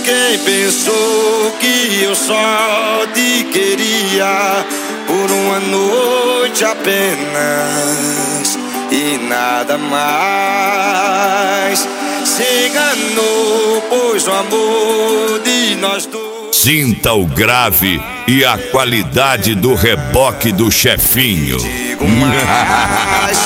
Quem pensou que eu só te queria por uma noite apenas e nada mais? Se enganou, pois o amor de nós dois. Sinta o grave e a qualidade do reboque do chefinho. Digo mais.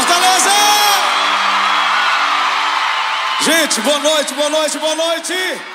Gente, boa noite, boa noite, boa noite!